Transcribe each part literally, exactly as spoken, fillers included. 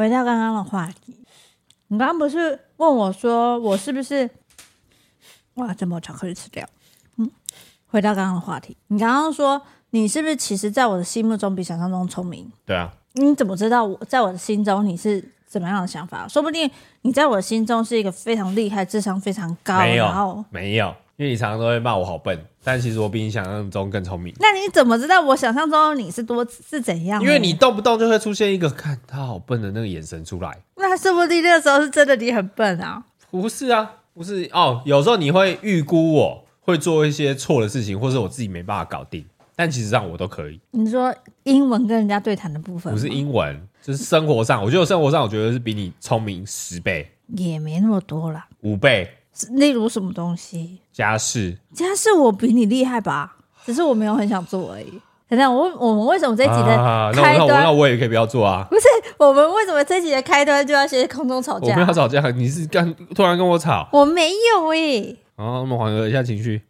回到刚刚的话题，你刚刚不是问我说我是不是哇这么巧克力吃掉？嗯，回到刚刚的话题，你刚刚说你是不是其实在我的心目中比想象中聪明？ 对啊， 你怎么知道我在我的心中你是怎么样的想法？说不定你在我的心中是一个非常厉害、智商非常高， 没有然后没有，因为你常常都会骂我好笨，但其实我比你想象中更聪明。 那你怎么知道我想象中你是多是怎样？ 因为你动不动就会出现一个看他好笨的那个眼神出来。 那说不定那个时候是真的你很笨啊。 不是啊，不是哦，有时候你会预估我会做一些错的事情，或是我自己没办法搞定，但其实上我都可以。 你说英文跟人家对谈的部分吗？ 不是英文，就是生活上，我觉得生活上我觉得是比你聪明十倍， 也没那么多啦。 五倍。 例如什么东西？ 家事， 家事我比你厉害吧，只是我没有很想做而已。等等，我我们为什么这一集的开端、啊、那, 我 那, 我那我也可以不要做啊？ 不是，我们为什么这一集的开端就要先空中吵架？ 我没有吵架，你是刚突然跟我吵？ 我没有诶、欸。 好，我们缓和一下情绪。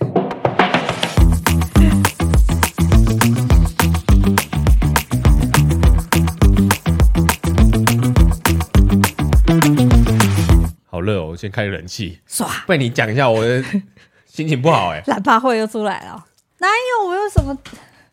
好热哦！我先开冷气， 唰， 被你讲一下，我的心情不好哎、 欸。懒趴会又出来了，哪有？我有什么？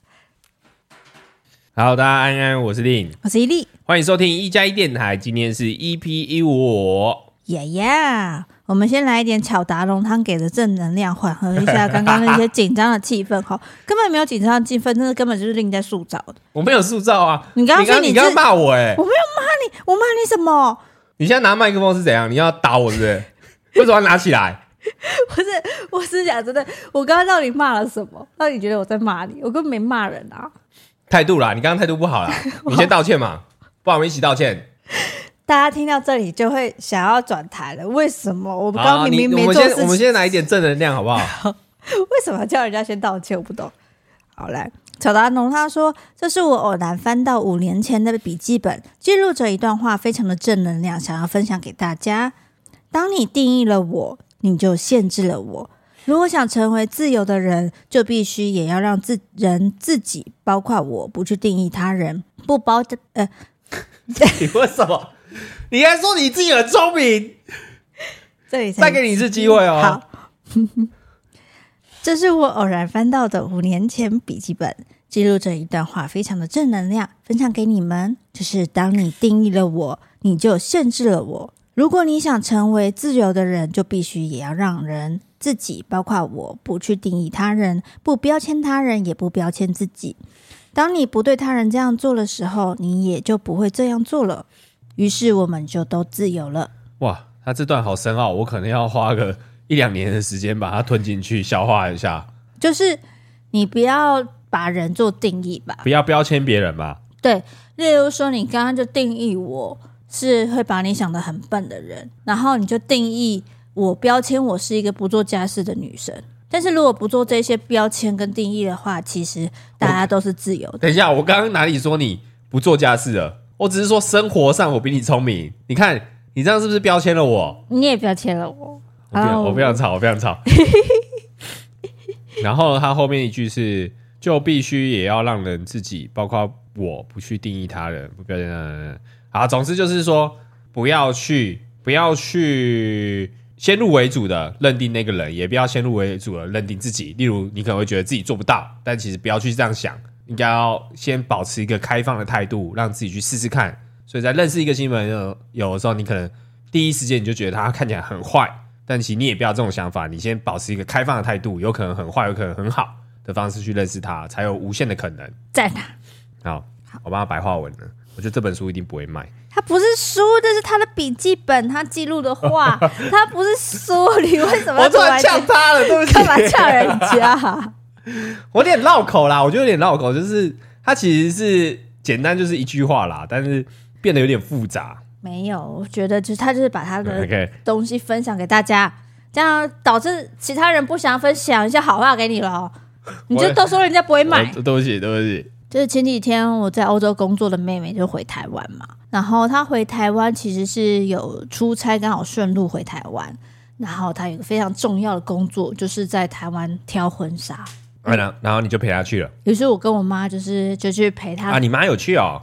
好，大家安安，我是令， 我是伊利， 欢迎收听一加一电台。今天是 E P 一五五， 耶耶！我们先来一点巧达浓汤给的正能量，缓和一下刚刚那些紧张的气氛。哈，根本没有紧张的气氛，那根本就是令在塑造的。 我没有塑造啊！ 你刚刚你刚刚骂我哎、欸， 我没有骂你，我骂你什么？ 你现在拿麦克风是怎样？你要打我是不是？为什么要拿起来？ 不是，我是讲真的，我刚刚到底骂了什么？让你觉得我在骂你？我根本没骂人啊！ 态度啦，你刚刚态度不好啦，你先道歉嘛，不然我们一起道歉。 大家听到这里就会想要转台了，为什么？我们刚刚明明没做事情、 啊、我们先我们先来一点正能量好不好？ 为什么要叫人家先道歉？我不懂。好，来。巧达浓他说，这是我偶然翻到五年前的笔记本，记录着一段话，非常的正能量，想要分享给大家。当你定义了我，你就限制了我。如果想成为自由的人，就必须也要让自人自己，包括我，不去定义他人，不包呃， 你为什么？你还说你自己很聪明？ 这里再给你一次机会哦。 好。这是我偶然翻到的五年前笔记本，记录着一段话，非常的正能量，分享给你们。就是当你定义了我，你就限制了我。如果你想成为自由的人，就必须也要让人自己，包括我，不去定义他人，不标签他人，也不标签自己。当你不对他人这样做的时候，你也就不会这样做了。于是我们就都自由了。 哇，他这段好深奥，我可能要花个一两年的时间把它吞进去消化一下。 就是你不要把人做定义吧， 不要标签别人吧。 对，例如说你刚刚就定义我是会把你想得很笨的人，然后你就定义我标签我是一个不做家事的女生。但是如果不做这些标签跟定义的话，其实大家都是自由的。 等一下，我刚刚哪里说你不做家事了？我只是说生活上我比你聪明。你看你这样是不是标签了我？ 你也标签了我。 我非常、oh. 我非常吵，我非常吵。然后他后面一句是，就必须也要让人自己，包括我，不去定义他人，不标签他人。好，总之就是说，不要去，不要去先入为主的认定那个人，也不要先入为主的认定自己。例如，你可能会觉得自己做不到，但其实不要去这样想，应该要先保持一个开放的态度，让自己去试试看。所以在认识一个新朋友，有的时候你可能第一时间你就觉得他看起来很坏。但其实你也不要这种想法，你先保持一个开放的态度，有可能很坏，有可能很好的方式去认识他，才有无限的可能。 赞啊！ 好，我帮他白话文了。我觉得这本书一定不会卖。 它不是书，这是他的笔记本，他记录的话，它不是书。你为什么要我突然呛他了？对不起， 干嘛呛人家？ 我有点绕口啦，我觉得有点绕口，就是它其实是简单，就是一句话啦，但是变得有点复杂。 没有，我觉得就是他就是把他的东西分享给大家， okay. 这样导致其他人不想分享一下好话给你了，你就都说人家不会买。 对不起，对不起。 就是前几天我在欧洲工作的妹妹就回台湾嘛，然后她回台湾其实是有出差，刚好顺路回台湾，然后她有一个非常重要的工作，就是在台湾挑婚纱。 嗯、然后你就陪她去了。 于是我跟我妈就是就去陪她。 啊，你妈有去哦？ 对啊。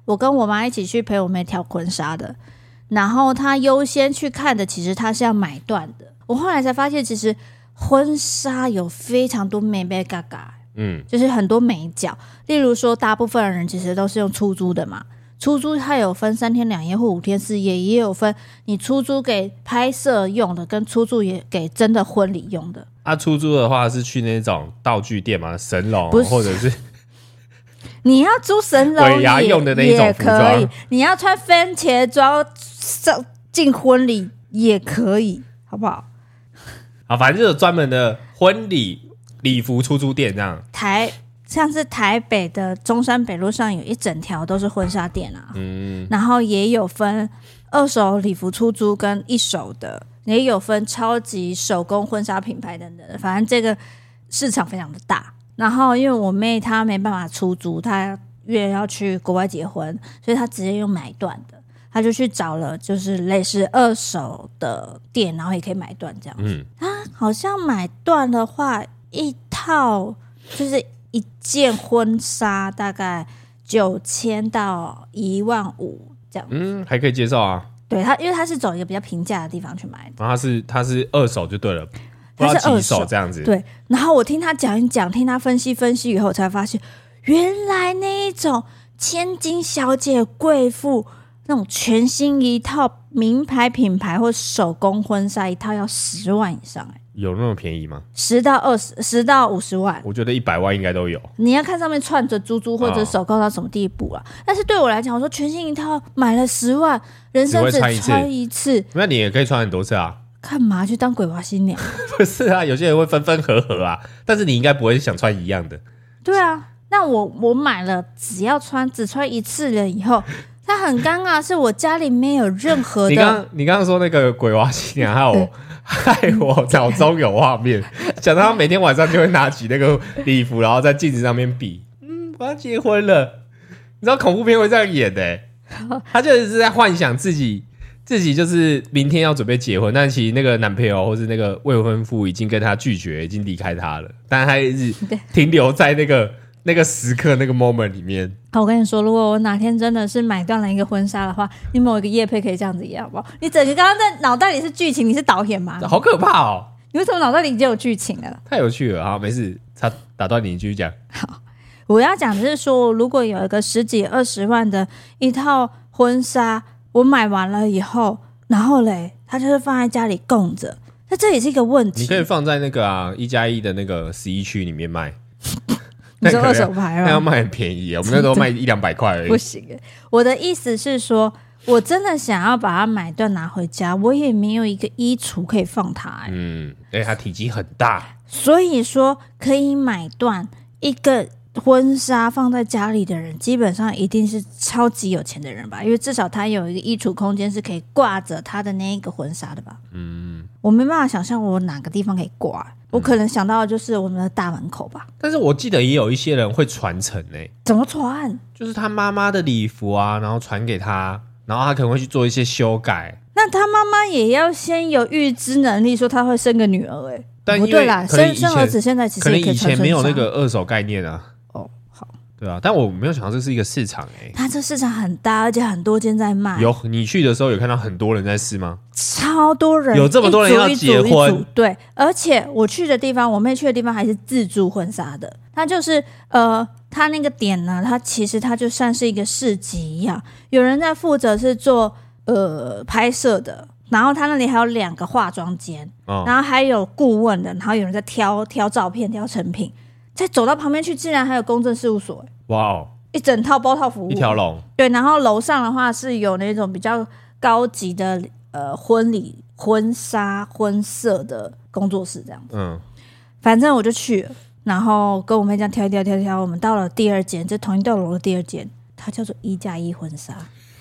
我跟我妈一起去陪我妹挑婚纱的，然后她优先去看的，其实她是要买断的。我后来才发现，其实婚纱有非常多美美嘎嘎，嗯，就是很多美角。例如说，大部分的人其实都是用出租的嘛。出租它有分三天两夜或五天四夜，也有分你出租给拍摄用的，跟出租也给真的婚礼用的。 啊，出租的话是去那种道具店嘛，神龙或者是你要租神龙尾牙用的那一种服装也可以，你要穿番茄装进婚礼也可以，好不好？ 啊，反正就有专门的婚礼礼服出租店这样。 台像是台北的中山北路上有一整条都是婚纱店啊，嗯，然后也有分二手礼服出租跟一手的，也有分超级手工婚纱品牌等等的，反正这个市场非常的大。然后因为我妹她没办法出租，她因为要去国外结婚，所以她直接用买断的，她就去找了就是类似二手的店，然后也可以买断这样子。嗯，她好像买断的话，一套就是一件婚纱大概九千到一万五这样子。 嗯，还可以接受啊。 对，他因为他是走一个比较平价的地方去买的， 然后他是他是二手就对了， 他是二手这样子。 对，然后我听他讲一讲，听他分析分析以后，我才发现原来那一种千金小姐、贵妇那种全新一套名牌品牌或手工婚纱一套要十万以上、欸， 有那么便宜吗？ 十到二十，十到五十万， 我觉得一百万应该都有。 你要看上面串着珠珠或者手铐到什么地步啊？哦、但是对我来讲，我说全新一套买了十万，人生只穿一次， 那你也可以穿很多次啊。 干嘛去当鬼娃新娘？ 不是啊，有些人会分分合合啊，但是你应该不会想穿一样的。 对啊，那我我买了，只要穿只穿一次了以后。他很尴尬，是我家里没有任何的。 你刚你刚刚说那个鬼娃新娘，害我害我脑中有画面，想到他每天晚上就会拿起那个礼服，然后在镜子上面比，嗯，我要结婚了。你知道恐怖片会这样演的、欸，他就是在幻想自己自己就是明天要准备结婚，但其实那个男朋友或是那个未婚夫已经跟他拒绝，已经离开他了，但他一直停留在那个。那个时刻那个 moment 里面， 我跟你说，如果我哪天真的是买断了一个婚纱的话，你某一个业配可以这样子演好不好？你整个刚刚在脑袋里是剧情，你是导演吗？ 好可怕哦！ 你为什么脑袋里已经有剧情了？ 太有趣了，好，没事，他打断你，你继续讲。 好，我要讲的是说，如果有一个十几二十万的一套婚纱，我买完了以后，然后嘞，它就是放在家里供着，那这也是一个问题。 你可以放在那个啊一加一的那个十一区里面卖。 你说二手牌吗？ 那要卖很便宜，我们那时候卖一两百块而已。 不行，我的意思是说，我真的想要把它买断拿回家，我也没有一个衣橱可以放它、欸。 嗯，而且它体积很大， 所以说可以买断一个婚纱放在家里的人，基本上一定是超级有钱的人吧？因为至少他有一个衣橱空间是可以挂着他的那一个婚纱的吧？嗯，我没办法想象我哪个地方可以挂。我可能想到的就是我们的大门口吧， 但是我记得也有一些人会传承诶、欸， 怎么传？ 就是他妈妈的礼服啊，然后传给他，然后他可能会去做一些修改。 那他妈妈也要先有预知能力，说他会生个女儿诶、欸， 但不对啦，生生儿子现在其实可能也可以以前没有那个二手概念啊。 哦，好， 对啊，但我没有想到这是一个市场诶、欸， 它这市场很大，而且很多间在卖。 有你去的时候有看到很多人在试吗？ 超多人， 有这么多人要结婚， 一组一组对，而且我去的地方，我妹去的地方还是自助婚纱的。它就是呃，它那个点呢，它其实它就像是一个市集一样，有人在负责是做呃拍摄的，然后他那里还有两个化妆间、哦，然后还有顾问的，然后有人在挑挑照片、挑成品。再走到旁边去，竟然还有公证事务所， 哇哦， 一整套包套服务， 一条龙。 对，然后楼上的话是有那种比较高级的。呃，婚礼、婚纱、婚摄的工作室这样子，嗯，反正我就去了，然后跟我妹这样挑一挑挑挑，我们到了第二间，这同一栋楼的第二间，它叫做一加一婚纱。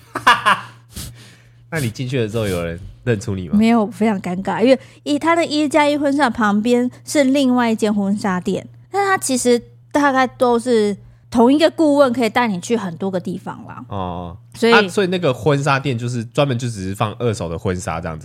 那你进去的时候，有人认出你吗？ 没有，非常尴尬，因为一它的一加一婚纱旁边是另外一间婚纱店，但它其实大概都是。同一个顾问可以带你去很多个地方啦。 哦， 所以、 啊、所以那个婚纱店就是专门就只是放二手的婚纱这样子而已。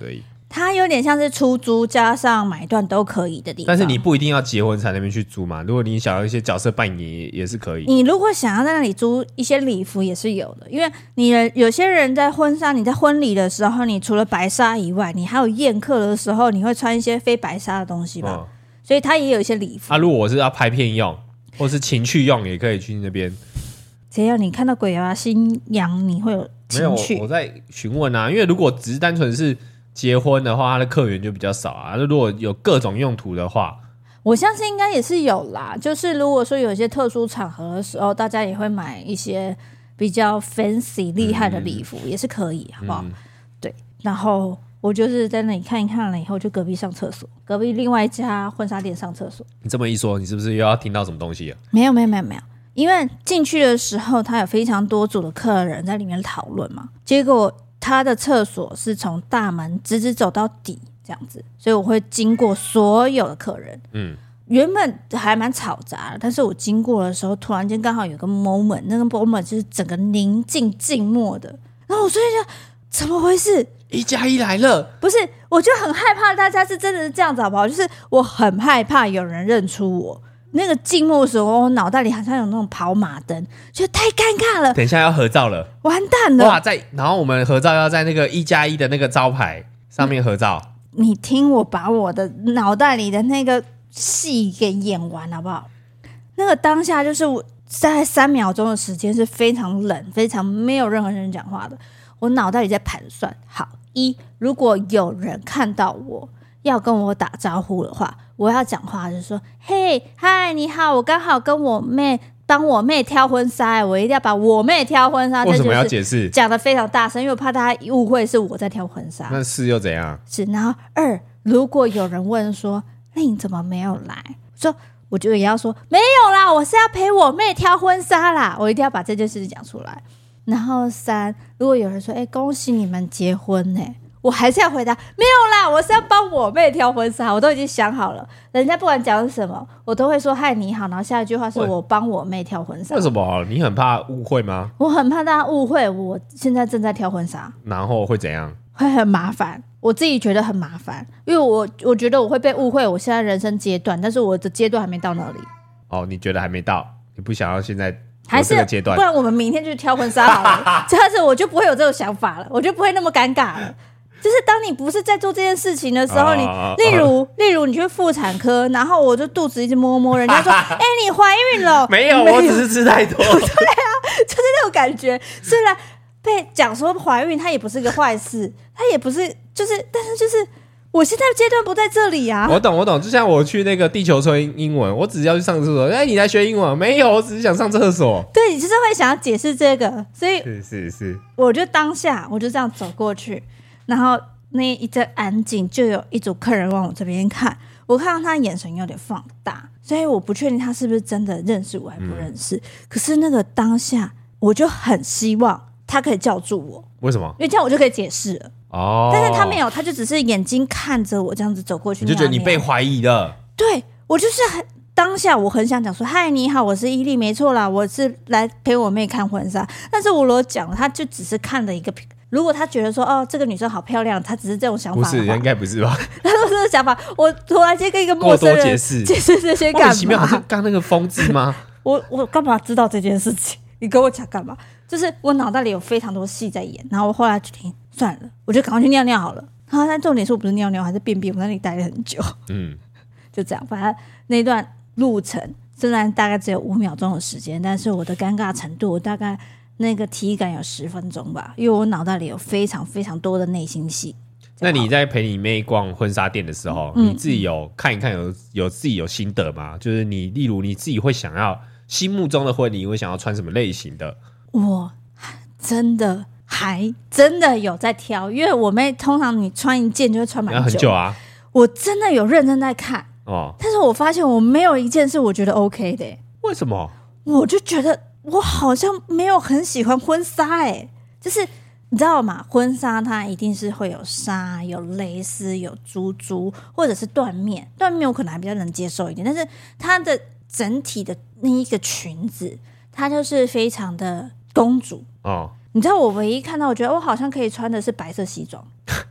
它有点像是出租加上买断都可以的地方， 但是你不一定要结婚才那边去租嘛。如果你想要一些角色扮演也，也是可以。 你如果想要在那里租一些礼服也是有的，因为你的有些人在婚纱，你在婚礼的时候，你除了白纱以外，你还有宴客的时候，你会穿一些非白纱的东西吧？哦、所以它也有一些礼服。 啊，如果我是要拍片用，或是情趣用，也可以去那边。 只要你看到鬼娃新娘，你会有情趣？ 没有，我在询问啊，因为如果只是单纯是结婚的话，他的客源就比较少啊。如果有各种用途的话， 我相信应该也是有啦。就是如果说有一些特殊场合的时候，大家也会买一些比较 fancy 厉害的礼服，嗯、也是可以，好不好？嗯、对。然后我就是在那里看一看了以后，就隔壁上厕所，隔壁另外一家婚纱店上厕所。 你这么一说，你是不是又要听到什么东西啊？ 没有，没有，没有，没有。因为进去的时候，他有非常多组的客人在里面讨论嘛，结果他的厕所是从大门直直走到底这样子，所以我会经过所有的客人。嗯，原本还蛮嘈杂的，但是我经过的时候，突然间刚好有个 moment， 那个 moment 就是整个宁静静默的，然后我瞬间就怎么回事？ 一加一来了， 不是，我就很害怕大家是真的是这样子好不好？就是我很害怕有人认出我。那个静默的时候，我脑袋里好像有那种跑马灯，觉得太尴尬了。 等一下要合照了， 完蛋了！ 哇，在然后我们合照要在那个一加一的那个招牌上面合照。 你听我把我的脑袋里的那个戏给演完好不好？那个当下就是我在三秒钟的时间是非常冷，非常没有任何人讲话的。我脑袋里在盘算：好，一如果有人看到我要跟我打招呼的话。我要讲话就是说，嘿，嗨，你好，我刚好跟我妹帮我妹挑婚纱，我一定要把我妹挑婚纱。 为什么要解释？ 讲得非常大声，因为我怕大家误会是我在挑婚纱。 那是又怎样？ 是，然后二，如果有人问说，那你怎么没有来？说我就也要说没有啦，我是要陪我妹挑婚纱啦，我一定要把这件事情讲出来。然后三，如果有人说，哎，恭喜你们结婚呢、欸。我还是要回答没有啦，我是要帮我妹挑婚纱，我都已经想好了。人家不管讲什么，我都会说嗨你好，然后下一句话是我帮我妹挑婚纱。 为什么？你很怕误会吗？ 我很怕大家误会，我现在正在挑婚纱， 然后会怎样？ 会很麻烦，我自己觉得很麻烦，因为我我觉得我会被误会。我现在人生阶段，但是我的阶段还没到那里。 哦，你觉得还没到？你不想要现在？ 还是阶段， 不然我们明天就挑婚纱好了。这样子我就不会有这种想法了，我就不会那么尴尬了。就是当你不是在做这件事情的时候，你例如例如你去妇产科，然后我就肚子一直摸摸，人家说：“哎、欸，你怀孕了？” 没有，我只是吃太多。对啊， 就是那种感觉。虽然被讲说怀孕，它也不是个坏事，它也不是就是，但是就是我现在阶段不在这里啊。 我懂，我懂。就像我去那个地球村英文，我只是要去上厕所。哎，你来学英文？没有，我只是想上厕所。 对，你就是会想要解释这个，所以是是是， 我就当下我就这样走过去。然后那一阵安静，就有一组客人往我这边看，我看到他眼神有点放大，所以我不确定他是不是真的认识我还不认识、嗯、可是那个当下我就很希望他可以叫住我。 为什么？ 因为这样我就可以解释了哦。 但是他没有，他就只是眼睛看着我这样子走过去， 你就觉得你被怀疑了。 对，我就是很当下我很想讲说，嗨你好，我是伊利，没错啦，我是来陪我妹看婚纱。但是我如果讲了，他就只是看了一个，如果他觉得说哦这个女生好漂亮，他只是这种想法的话， 不是，应该不是吧？ 他说这个想法，我突然间跟一个陌生人过多解释解释这些干嘛？ 莫名其妙，是刚那个疯子吗？ 我我干嘛知道这件事情？你跟我讲干嘛？就是我脑袋里有非常多戏在演，然后我后来就听算了，我就赶快去尿尿好了。然后但重点是我不是尿尿还是便便，我在那里待了很久。嗯，就这样，反正那段路程虽然大概只有五秒钟的时间，但是我的尴尬程度我大概那个体感有十分钟吧，因为我脑袋里有非常非常多的内心戏。 那你在陪你妹逛婚纱店的时候、嗯、你自己有看一看有有自己有心得吗？就是你例如你自己会想要心目中的婚礼会想要穿什么类型的？ 我真的还真的有在挑，因为我妹通常你穿一件就会穿蛮久， 很久啊。 我真的有认真在看哦，但是我发现我没有一件是我觉得 OK 的、欸。 为什么？ 我就觉得我好像没有很喜欢婚纱、欸，哎，就是你知道吗？婚纱它一定是会有纱、有蕾丝、有珠珠，或者是缎面。缎面我可能还比较能接受一点，但是它的整体的那一个裙子，它就是非常的公主哦。你知道我唯一看到我觉得我好像可以穿的是白色西装。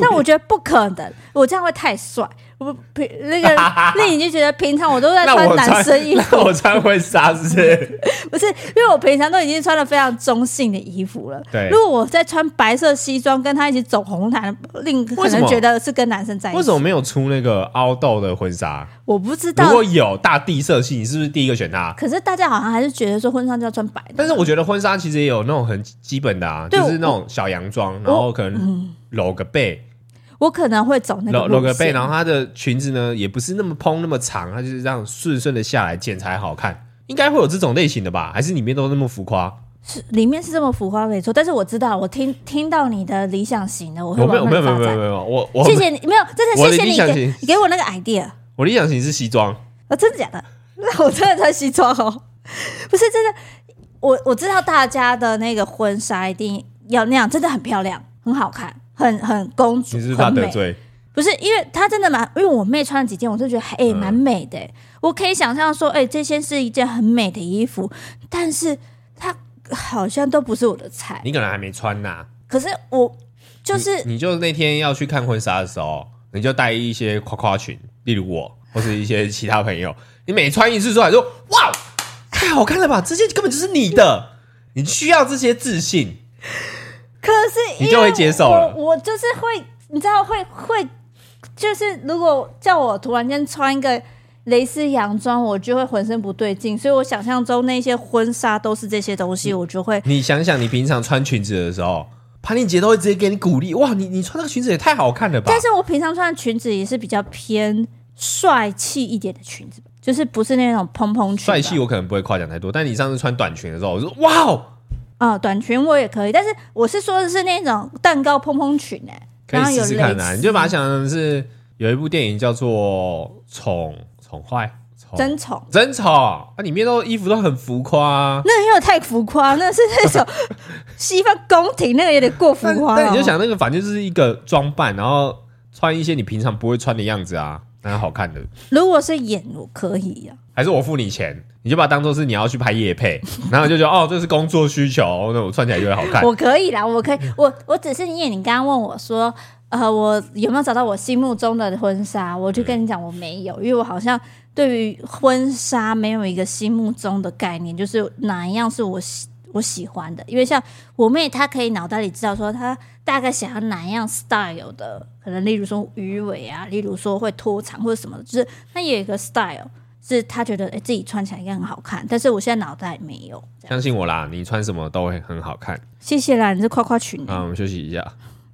但我觉得不可能，我这样会太帅。我那个丽颖就觉得平常我都在穿男生衣服， 那我穿婚纱是不是？ 不是，因为我平常都已经穿了非常中性的衣服了。 对， 如果我在穿白色西装跟他一起走红毯，令可能觉得是跟男生在一起。 为什么没有出那个凹豆的婚纱？ 我不知道。 如果有大地色系，你是不是第一个选它？ 可是大家好像还是觉得说婚纱就要穿白的。 但是我觉得婚纱其实也有那种很基本的啊，就是那种小洋装，然后可能搂个背。 我可能会走那个搂个背，然后她的裙子呢也不是那么蓬那么长，它就是这样顺顺的下来剪才好看。应该会有这种类型的吧？还是里面都那么浮夸？ 是里面是这么浮夸没错，但是我知道，我听听到你的理想型的，我会我没有没有没有没有没有，我我谢谢你，没有真的谢谢你给你给我那个 idea。 我理想型是西装， 哦，真的假的？那我真的穿西装哦，不是真的。我我知道大家的那个婚纱一定要那样，真的很漂亮，很好看。很很公主， 你是不是怕得罪？ 不是，因为她真的蛮，因为我妹穿了几件，我就觉得哎，蛮、欸、美的、欸。我可以想象说，哎、欸，这件是一件很美的衣服，但是它好像都不是我的菜。 你可能还没穿呐、啊。 可是我就是， 你, 你就那天要去看婚纱的时候，你就带一些夸夸裙，例如我或是一些其他朋友，你每穿一次出来说，哇，太好看了吧，这件根本就是你的，你需要这些自信。 可是你就会接受了。 我, 我就是会，你知道会会，就是如果叫我突然间穿一个蕾丝洋装，我就会浑身不对劲。所以我想象中那些婚纱都是这些东西，我就会。 你想想，你平常穿裙子的时候，潘丽姐都会直接给你鼓励，哇，你你穿那个裙子也太好看了吧！ 但是我平常穿的裙子也是比较偏帅气一点的裙子，就是不是那种蓬蓬裙。 帅气我可能不会夸奖太多，但你上次穿短裙的时候，我说哇哦。 啊、哦，短裙我也可以，但是我是说的是那种蛋糕蓬蓬裙哎、 欸，可以试试看啊！你就把它想成是有一部电影叫做《宠宠坏》， 真宠真宠啊，里面都衣服都很浮夸、啊， 那有点太浮夸，那是那种西方宫廷，那个有点过浮夸、哦但。但你就想那个，反正就是一个装扮，然后穿一些你平常不会穿的样子啊，蛮好看的。 如果是演，我可以啊。 还是我付你钱，你就把它当做是你要去拍业配，然后你就觉得哦，这是工作需求，那我穿起来就会好看。 我可以啦，我可以，我我只是因为你刚刚问我说，呃，我有没有找到我心目中的婚纱？我就跟你讲，我没有，因为我好像对于婚纱没有一个心目中的概念，就是哪一样是我喜我喜欢的。因为像我妹，她可以脑袋里知道说，她大概想要哪一样 style 的，可能例如说鱼尾啊，例如说会拖长或者什么的，就是她有一个 style。是他觉得、欸、自己穿起来应该很好看，但是我现在脑袋没有。 相信我啦，你穿什么都会很好看。 谢谢啦，你是夸夸群。 啊，我们休息一下。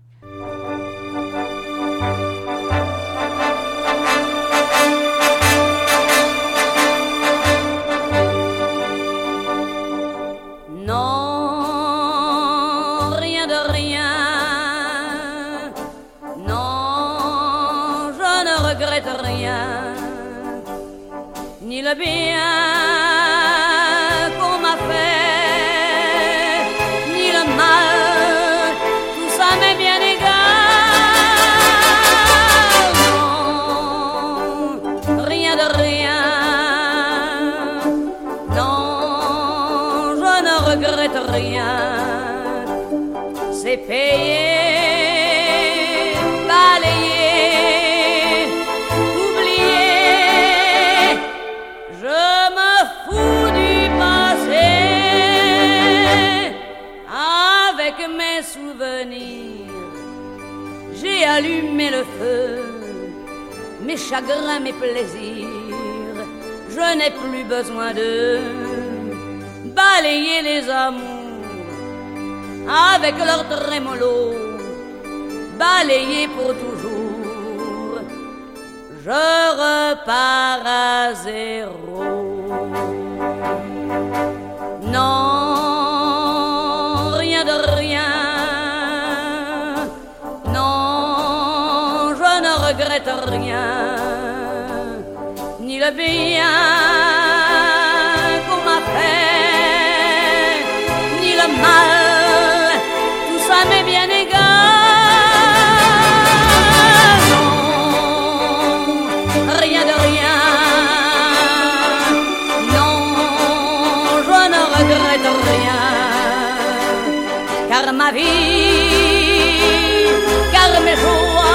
ni le bien qu'on m'a fait, ni le mal, tout ça m'est bien égal. Non, rien de rien. Non, je ne regrette rien. C'est payé. J'ai allumé le feu, mes chagrins, mes plaisirs. Je n'ai plus besoin de balayer les amours avec leur trémolo, balayer pour toujours. Je repars à zéro. Non, rien de rien. Je ne regrette rien, ni le bien qu'on m'a fait, ni le mal, tout ça m'est bien égal. Non, rien de rien. Non, je ne regrette rien, car ma vie, car mes jours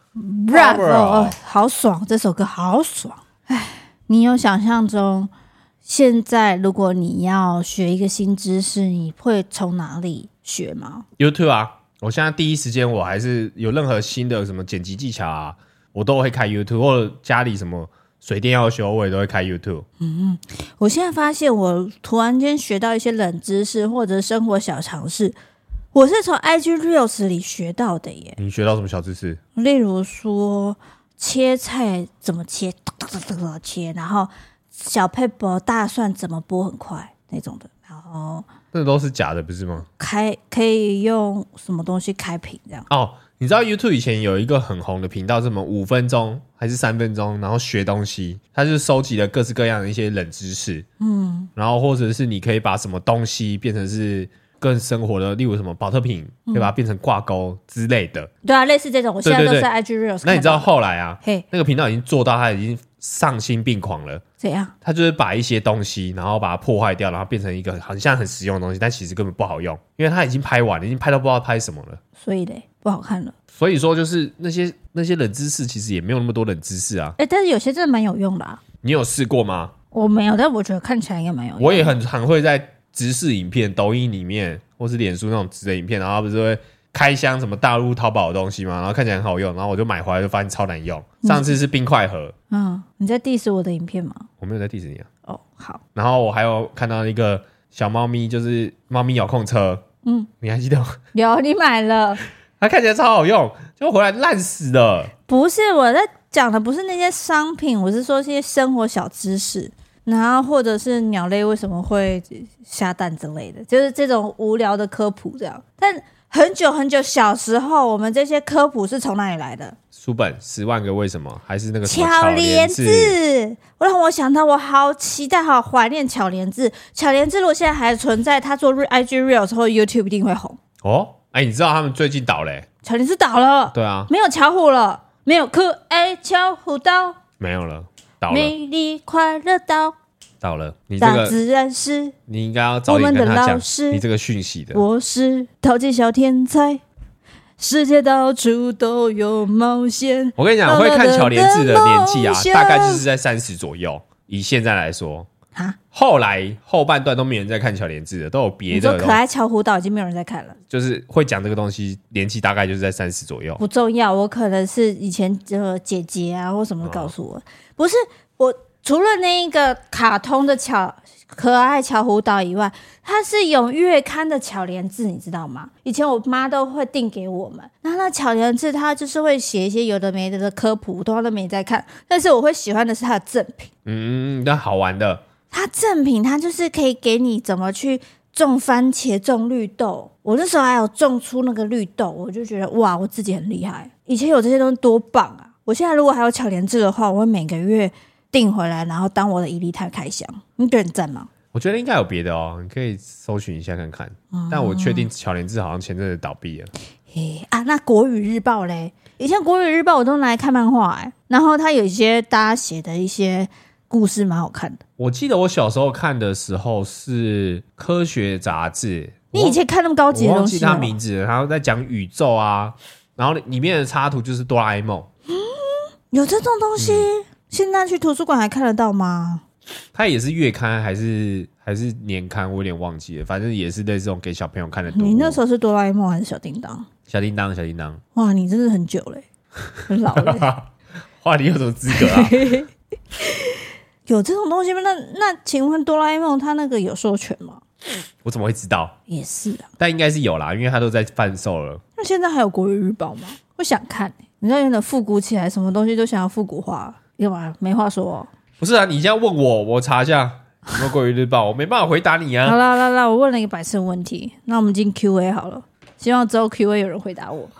Bravo， 好爽，这首歌好爽。哎，你有想象中现在如果你要学一个新知识，你会从哪里学吗？ YouTube 啊，我现在第一时间我还是有任何新的什么剪辑技巧啊，我都会开 YouTube， 或者家里什么水电要修我也都会开 YouTube。 嗯，我现在发现我突然间学到一些冷知识或者生活小常识，我是从 I G Reels 里学到的耶。 你学到什么小知识？ 例如说切菜怎么切，切，然后小配伯大蒜怎么剥很快那种的，然后那都是假的不是吗？ 开可以用什么东西开屏这样。 哦，你知道 YouTube 以前有一个很红的频道，什么五分钟还是三分钟，然后学东西，它就是收集了各式各样的一些冷知识，嗯，然后或者是你可以把什么东西变成是更生活的，例如什么保特瓶，可以把它变成挂钩之类的。 对啊，类似这种，我现在都是 I G Reels。 那你知道后来啊， 嘿， 那个频道已经做到它已经丧心病狂了。 怎样？ 他就是把一些东西，然后把它破坏掉，然后变成一个很像很实用的东西，但其实根本不好用，因为他已经拍完了，已经拍到不知道拍什么了。 所以嘞，不好看了。 所以说，就是那些那些冷知识，其实也没有那么多冷知识啊。 哎，但是有些真的蛮有用的啊。 你有试过吗？ 我没有，但我觉得看起来应该蛮有用的。 我也很很会在直视影片、抖音里面，或是脸书那种直的影片，然后不是会开箱什么大陆淘宝的东西嘛，然后看起来很好用，然后我就买回来就发现超难用。上次是冰块盒， 嗯，你在 diss 我的影片吗？ 我没有在 diss 你啊。 哦，好。 然后我还有看到一个小猫咪，就是猫咪遥控车，嗯，你还记得吗？ 有，你买了。 它看起来超好用，就回来烂死了。 不是，我在讲的不是那些商品，我是说一些生活小知识，然后或者是鸟类为什么会下蛋之类的，就是这种无聊的科普这样。但很久很久小时候，我们这些科普是从哪里来的？ 书本十万个为什么，还是那个什么巧巧连字？ 字？ 我让我想到，我好期待、好怀念巧连字。巧连字如果现在还存在，他做 I G Reels 或 YouTube 一定会红哦。哎，你知道他们最近倒嘞、欸？ 巧连字倒了， 对啊， 没有巧虎了，没有可爱巧虎刀， 没有了，倒了， 美丽快乐刀。 到了，你这个大自然是你应该要早点跟他讲你这个讯息的。 我是淘气小天才，世界到处都有冒险。 我跟你讲，会看巧连字的年纪啊，大概就是在三十左右。以现在来说， 哈， 后来后半段都没人在看巧连字的，都有别的。 你说可爱巧虎岛已经没有人在看了， 就是会讲这个东西，年纪大概就是在三十左右。 不重要，我可能是以前呃姐姐啊或什么告诉我，哦、不是我。除了那一个卡通的巧可爱巧虎岛以外，它是有月刊的巧连字，你知道吗？以前我妈都会订给我们，然后那巧连字它就是会写一些有的没的的科普，我都都没在看，但是我会喜欢的是它的赠品。 嗯，那好玩的。 它赠品它就是可以给你怎么去种番茄、种绿豆。我那时候还有种出那个绿豆，我就觉得哇，我自己很厉害。以前有这些东西多棒啊！我现在如果还有巧连字的话，我会每个月订回来，然后当我的一粒碳开箱。你觉得很赞吗？ 我觉得应该有别的哦，你可以搜寻一下看看。嗯、但我确定巧连字好像前阵子倒闭了。 嘿啊，那国语日报嘞？以前国语日报我都拿来看漫画哎，然后它有一些大家写的一些故事蛮好看的。 我记得我小时候看的时候是科学杂志。 你以前看那么高级的东西？ 我忘记它名字了，然后在讲宇宙啊，然后里面的插图就是哆啦 A 梦。 嗯，有这种东西？嗯，现在去图书馆还看得到吗？ 它也是月刊还是还是年刊，我有点忘记了。反正也是类似这种给小朋友看的读物。 你那时候是哆啦 A 梦还是小叮当？ 小叮当，小叮当。 哇，你真的很久嘞，很老了。 哇，你有什么资格啊？ 有这种东西吗？那那请问哆啦 A 梦它那个有授权吗？ 我怎么会知道？ 也是啊， 但应该是有啦，因为它都在贩售了。 那现在还有国语日报吗？我想看、欸，你知道有点复古起来，什么东西都想要复古化，要吗？没话说、哦。 不是啊，你现在问我，我查一下有没有国语日报，我没办法回答你啊。 好啦好啦好啦，我问了一个白痴的问题，那我们进 Q A 好了，希望之后 Q A 有人回答我。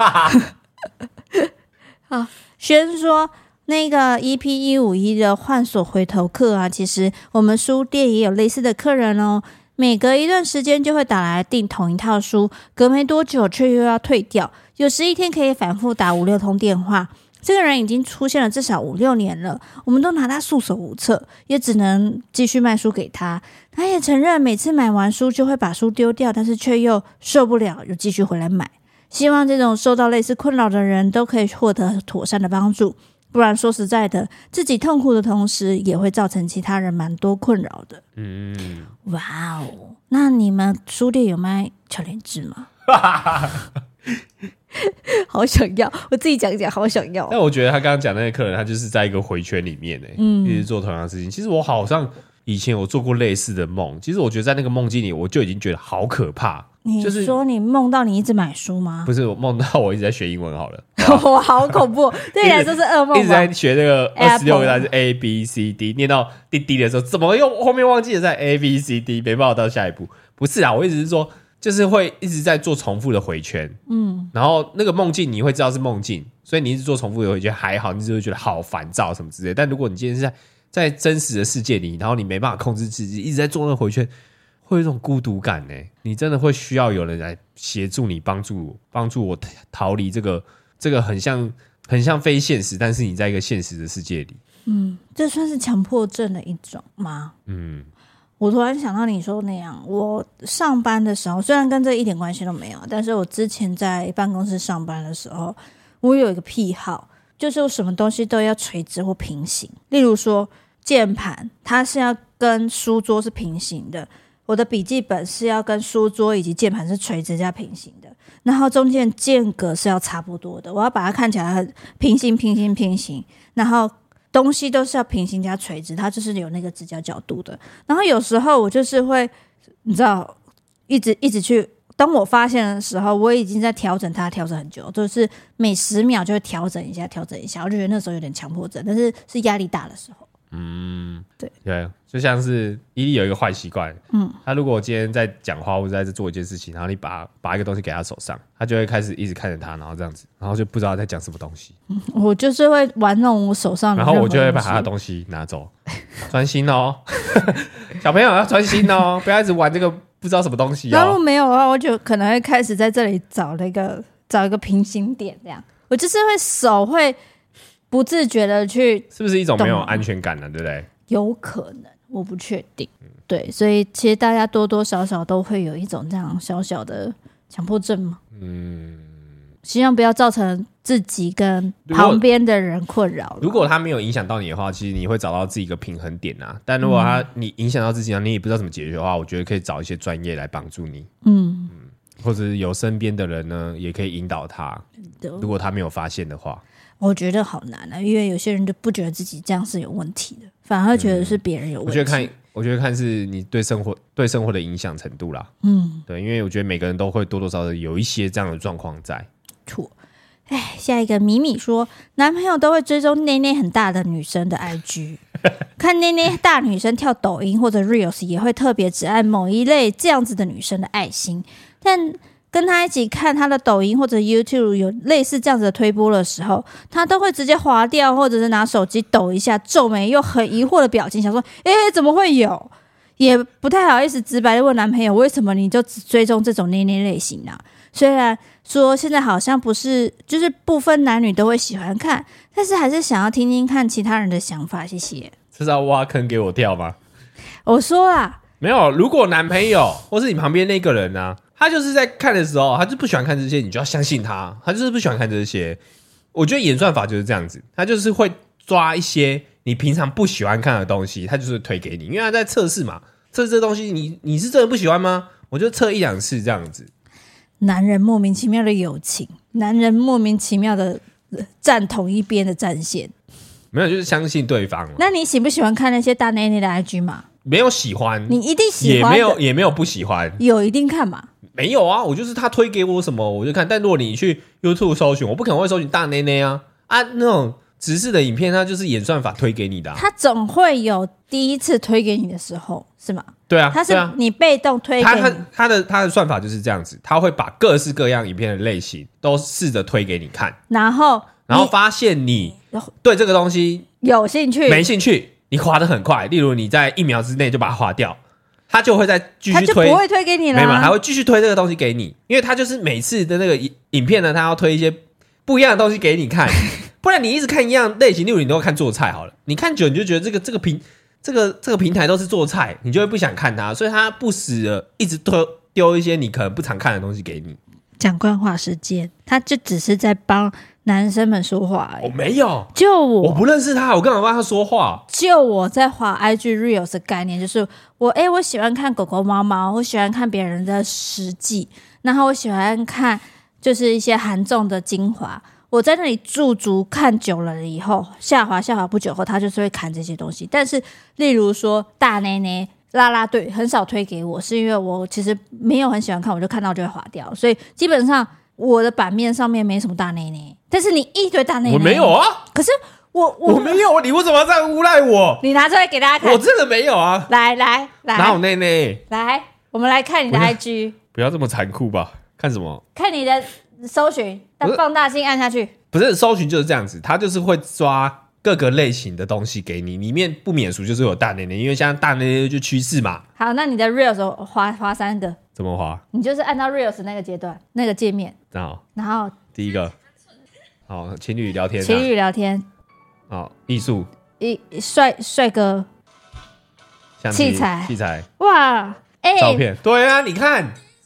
好，轩说那个 E P 一五一的换所回头客啊，其实我们书店也有类似的客人哦。每隔一段时间就会打来订同一套书，隔没多久却又要退掉，有时一天可以反复打五六通电话。这个人已经出现了至少五六年了，我们都拿他束手无策，也只能继续卖书给他。他也承认每次买完书就会把书丢掉，但是却又受不了，又继续回来买。 希望这种受到类似困扰的人都可以获得妥善的帮助，不然说实在的，自己痛苦的同时也会造成其他人蛮多困扰的。 嗯， 哇哦，那你们书店有卖巧莲智吗？好想要，我自己讲讲，好想要。 但我觉得他刚刚讲那个客人，他就是在一个回圈里面、欸、嗯，一直做同样的事情。其实我好像以前有做过类似的梦，其实我觉得在那个梦境里，我就已经觉得好可怕。 你说你梦到你一直买书吗？ 不是，我梦到我一直在学英文好了。 哇，好恐怖！对你来说是噩梦吧？ 一直在学那个二十六个单词 A B C D， 念到第 D 的时候，怎么又后面忘记了在 A B C D， 没办法到下一步。不是啊，我一直是说，就是会一直在做重复的回圈。嗯，然后那个梦境你会知道是梦境，所以你一直做重复的回圈还好，你只会觉得好烦躁什么之类的。但如果你今天是在在真实的世界里，然后你没办法控制自己，一直在做那个回圈。会有一种孤独感呢，你真的会需要有人来协助你，帮助我，帮助我逃离这个这个很像很像非现实，但是你在一个现实的世界里。嗯， 这算是强迫症的一种吗？嗯，我突然想到你说那样，我上班的时候，虽然跟这一点关系都没有，但是我之前在办公室上班的时候，我有一个癖好，就是我什么东西都要垂直或平行。例如说键盘，它是要跟书桌是平行的。我的笔记本是要跟书桌以及键盘是垂直加平行的，然后中间间隔是要差不多的，我要把它看起来很平行平行平行，然后东西都是要平行加垂直，它就是有那个直角角度的。然后有时候我就是会你知道一直一直去，当我发现的时候我已经在调整它调整很久，就是每十秒就会调整一下调整一下，我就觉得那时候有点强迫症，但是是压力大的时候。嗯，对对， 就像是伊利有一个坏习惯，嗯，他如果今天在讲话或者在做一件事情，然后你把把一个东西给他手上，他就会开始一直看着他，然后这样子，然后就不知道在讲什么东西。 嗯、我就是会玩那种我手上的， 然后我就会把他的东西拿走，专心哦，小朋友要专心哦，不要一直玩这个不知道什么东西哦。 然后没有的话，我就可能会开始在这里找那个找一个平行点，这样，我就是会手会。不自觉的去， 是不是一种没有安全感呢？对不对？ 有可能，我不确定。嗯、对，所以其实大家多多少少都会有一种这样小小的强迫症嘛。嗯，希望不要造成自己跟旁边的人困扰。 如果他没有影响到你的话，其实你会找到自己一个平衡点啊。但如果他你影响到自己，你也不知道怎么解决的话，我觉得可以找一些专业来帮助你。嗯嗯，或者有身边的人呢，也可以引导他。如果他没有发现的话。 我觉得好难啊，因为有些人就不觉得自己这样是有问题的，反而觉得是别人有问题。 嗯、我觉得看，我觉得看是你对生活对生活的影响程度啦。嗯，对，因为我觉得每个人都会多多少少有一些这样的状况在。 错，哎，下一个米米说，男朋友都会追踪内内很大的女生的 I G， 看内内大女生跳抖音或者 Reels 也会特别只按某一类这样子的女生的爱心，但。跟他一起看他的抖音或者 YouTube 有类似这样子的推播的时候，他都会直接滑掉，或者是拿手机抖一下，皱眉又很疑惑的表情，想说诶怎么会有，也不太好意思直白的问男朋友为什么你就只追踪这种内内类型啊。虽然说现在好像不是就是不分男女都会喜欢看，但是还是想要听听看其他人的想法。谢谢。 这是要挖坑给我跳吗？ 我说啦， 没有，如果男朋友或是你旁边那个人啊，他就是在看的时候，他就不喜欢看这些，你就要相信他。他就是不喜欢看这些。我觉得演算法就是这样子，他就是会抓一些你平常不喜欢看的东西，他就是推给你，因为他在测试嘛。测试这东西，你你是真的不喜欢吗？我就测一两次这样子。 男人莫名其妙的友情，男人莫名其妙的站同一边的战线， 没有，就是相信对方。 那你喜不喜欢看那些大内内的 I G 嘛？ 没有喜欢， 你一定喜欢， 也没有也没有不喜欢， 有一定看嘛？ 没有啊，我就是他推给我什么我就看。但如果你去 YouTube 搜寻，我不可能会搜寻大内内啊啊那种直视的影片，它就是演算法推给你的、啊， 它总会有第一次推给你的时候，是吗？ 对啊， 它是你被动推给你， 它它的它的算法就是这样子，它会把各式各样影片的类型都试着推给你看， 然后然后发现你对这个东西有兴趣没兴趣，你滑得很快，例如你在一秒之内就把它滑掉，他就会再继续推， 他就不会推给你了、啊， 没有，还会继续推这个东西给你，因为他就是每次的那个影片呢，他要推一些不一样的东西给你看，不然你一直看一样类型，例如你都看做菜好了，你看久你就觉得这个这个平这个这个平台都是做菜，你就会不想看它，所以他不时的一直丢丢一些你可能不常看的东西给你。 讲官话时间，他就只是在帮男生们说话而已。 我没有， 就我我不认识他，我干嘛帮他说话？ 就我在滑 I G Reels 的概念，就是我哎、欸，我喜欢看狗狗猫猫，我喜欢看别人的实际，然后我喜欢看就是一些韩综的精华。我在那里驻足看久了以后，下滑下滑不久后，他就是会看这些东西。但是，例如说大内内啦啦队很少推给我，是因为我其实没有很喜欢看，我就看到就会滑掉，所以基本上我的版面上面没什么大内内。但是你一堆大内内， 我没有啊， 可是我 我, 我没有，你为什么要这样诬赖我？ 你拿出来给大家看， 我真的没有啊！ 来来来， 哪有内内？ 来，我们来看你的 I G， 不要这么残酷吧？看什么？ 看你的搜寻，但放大镜按下去。 不是搜寻就是这样子，它就是会抓各个类型的东西给你，里面不免俗就是有大内内，因为现在大内内就趋势嘛。 好，那你的 Reels 滑滑三个， 怎么滑？ 你就是按照 Reels 那个阶段那个界面， 然后然后第一个，好，情侣聊天、啊， 情侣聊天， 好，艺术， 一帅帅哥， 相机器材器材， 哇，哎、欸， 照片，对啊，你看，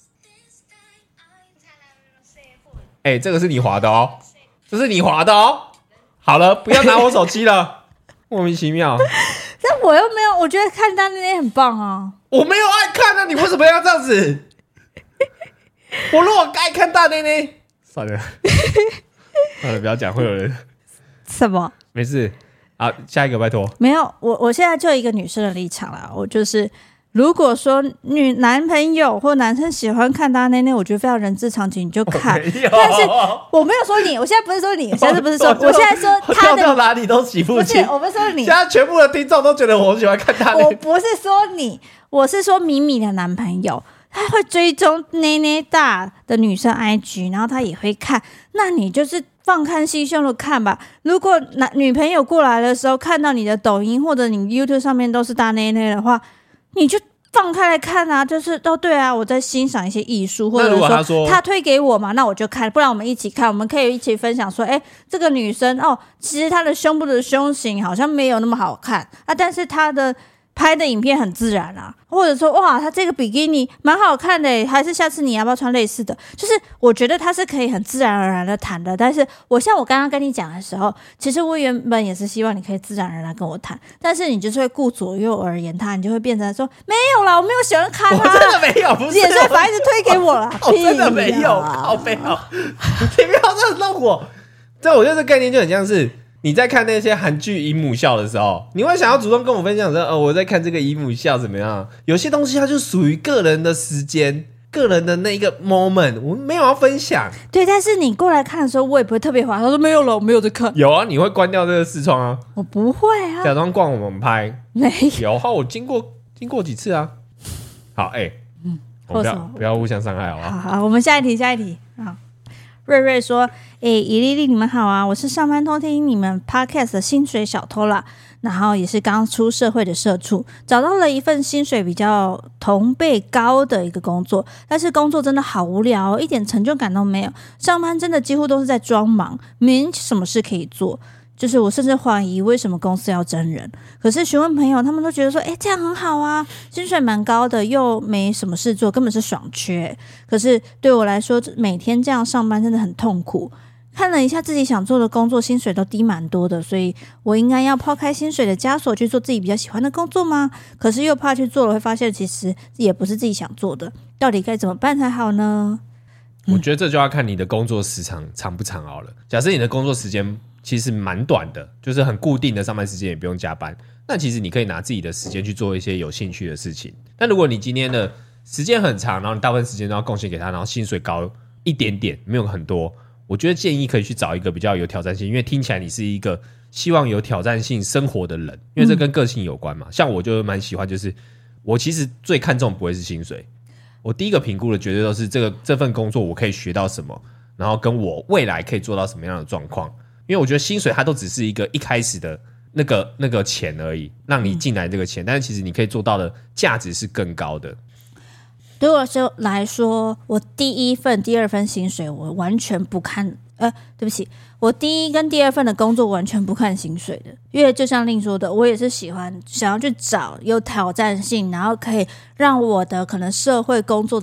哎、欸，这个是你滑的哦，这是你滑的哦。好了，不要拿我手机了，莫名其妙。 但我又没有，我觉得看大内内很棒啊。 我没有爱看啊，你为什么要这样子？我如果爱看大内内，算了，算了，不要讲，会有人什么？ 没事啊，下一个拜托。 没有，我我现在就一个女生的立场啦，我就是如果说女男朋友或男生喜欢看大内内，我觉得非常人之常情，你就看。但是我没有说你，我现在不是说你，我现在不是说，我现在说他的， 跳到哪里都洗不清。 不是，我不是说你， 现在全部的听众都觉得我喜欢看大内内。 我不是说你，我是说米米的男朋友。他会追踪内内大的女生 I G， 然后他也会看，那你就是放开心胸的看吧。如果男女朋友过来的时候看到你的抖音或者你 YouTube 上面都是大内内的话，你就放开来看啊，就是哦对啊，我在欣赏一些艺术，或者说 他, 说他推给我嘛，那我就看，不然我们一起看，我们可以一起分享说，哎，这个女生哦，其实她的胸部的胸型好像没有那么好看啊，但是她的拍的影片很自然啊，或者说哇，他这个比基尼蛮好看的，还是下次你要不要穿类似的？就是我觉得他是可以很自然而然的谈的。但是我像我刚刚跟你讲的时候，其实我原本也是希望你可以自然而然跟我谈，但是你就是会顾左右而言他，你就会变成说没有啦，我没有喜欢看啊， 我真的没有，不是演算法一直推给我啦， 我真的没有，靠背哦，你不要这样弄我。这我觉得这概念就很像是。你在看那些韩剧姨母笑的时候，你会想要主动跟我分享说，哦，我在看这个姨母笑怎么样？有些东西它就属于个人的时间，个人的那一个 moment， 我没有要分享。 对，但是你过来看的时候，我也不会特别滑。他说没有了，我没有在看。 有啊，你会关掉这个视窗啊？ 我不会啊， 假装逛我们拍。 没有啊，我经过经过几次啊。好，哎、欸，嗯，我不要不要互相伤害，好不好？ 好好，我们下一题，下一题。好。瑞瑞说：“诶，伊丽丽，你们好啊！我是上班偷听你们 podcast 的薪水小偷啦，然后也是刚出社会的社畜，找到了一份薪水比较同辈高的一个工作，但是工作真的好无聊，一点成就感都没有。上班真的几乎都是在装忙，没什么事可以做。”就是我甚至怀疑为什么公司要征人，可是询问朋友，他们都觉得说，哎，这样很好啊，薪水蛮高的，又没什么事做，根本是爽缺。可是对我来说，每天这样上班真的很痛苦。看了一下自己想做的工作，薪水都低蛮多的，所以我应该要抛开薪水的枷锁去做自己比较喜欢的工作吗？可是又怕去做了会发现其实也不是自己想做的，到底该怎么办才好呢？ 我觉得这就要看你的工作时长长不长好了。假设你的工作时间其实蛮短的，就是很固定的上班时间，也不用加班，那其实你可以拿自己的时间去做一些有兴趣的事情。但如果你今天的时间很长，然后你大部分时间都要贡献给他，然后薪水高一点点，没有很多，我觉得建议可以去找一个比较有挑战性，因为听起来你是一个希望有挑战性生活的人，因为这跟个性有关嘛。嗯、像我就蛮喜欢，就是我其实最看重不会是薪水，我第一个评估的绝对都是这个这份工作我可以学到什么，然后跟我未来可以做到什么样的状况。因为我觉得薪水它都只是一个一开始的那个那个钱而已，让你进来这个钱，但是其实你可以做到的价值是更高的。 对我来说，我第一份、第二份薪水我完全不看，呃，对不起，我第一跟第二份的工作完全不看薪水的，因为就像令说的，我也是喜欢想要去找有挑战性，然后可以让我的可能社会工作的